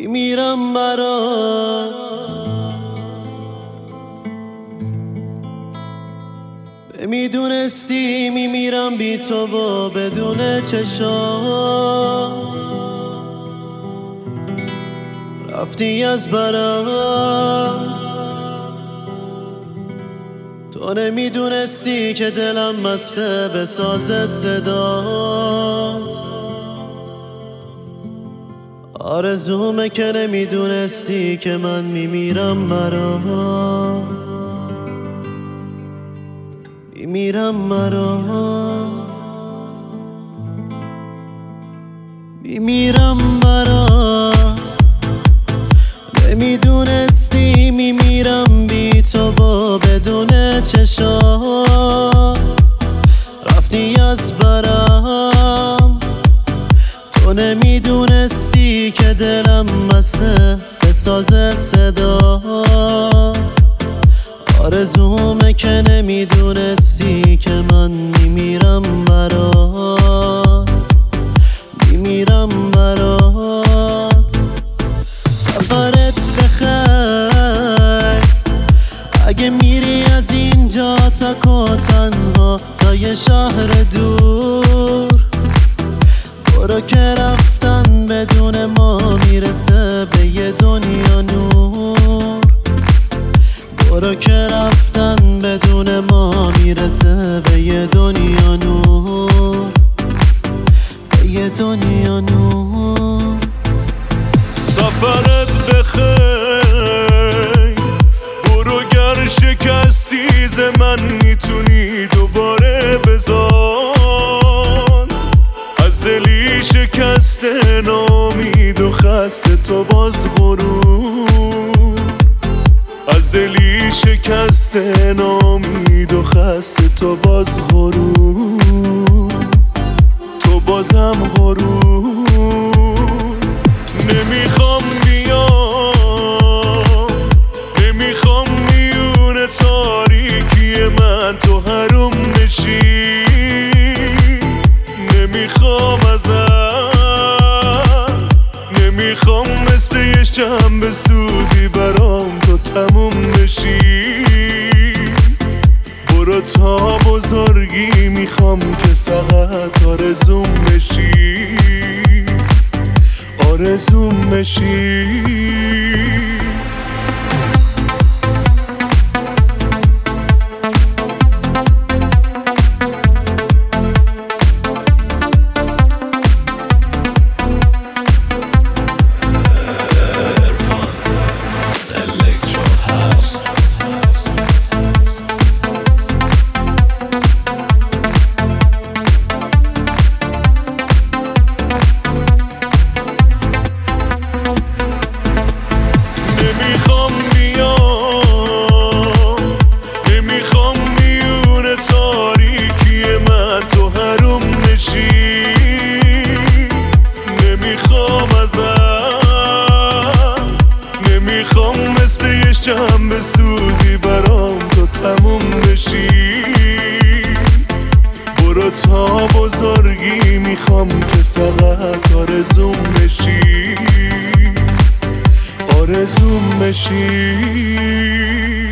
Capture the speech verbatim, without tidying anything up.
میمیرم برات. نمیدونستی میمیرم بی تو و بدون چشات. رفتی از برام، تو نمیدونستی که دلم مسته به ساز صدات. آرزومه که نمیدونستی که من میمیرم برات. میمیرم برات، میمیرم برات. نمیدونستی میمیرم بی تو و بدون چشات. رفتی از برام، تو نمیدونستی که دلم مسته به ساز صدات. آرزومه که نمیدونستی که من میمیرم برات. میمیرم برات. سفرت بخیر اگه میری از اینجا تک و تنها تا یه شهر دور. برو که رفتن بدون ما میرسه به یه دنیا نور. برو که رفتن بدون ما میرسه به یه دنیا نور. به یه دنیا نور. سفرت بخیر، برو گر شکستی ز من میتونی دوباره بزاد. از دلی شکسته نامید و خسته تو باز غرور. از دلی شکسته نامید و خسته تو باز غرور. تو بازم غرور. نمیخوام بیام، نمیخوام میون تاریکی من تو حروم بشی. نمیخوام ازت، نمیخوام مثل یه شنبه سوزی برام تو تموم بشی. برو تا بزرگی میخوام که فقط آرزوم بشی. آرزوم بشی. نمیخوام بیام، نمیخوام میون تاریکی من تو حروم بشی. نمیخوام ازت، نمیخوام مثل یه شنبه سوزی برام تو تموم بشی. برو تا بزرگی میخوام که فقط آرزوم بشی. آرزوم بشی.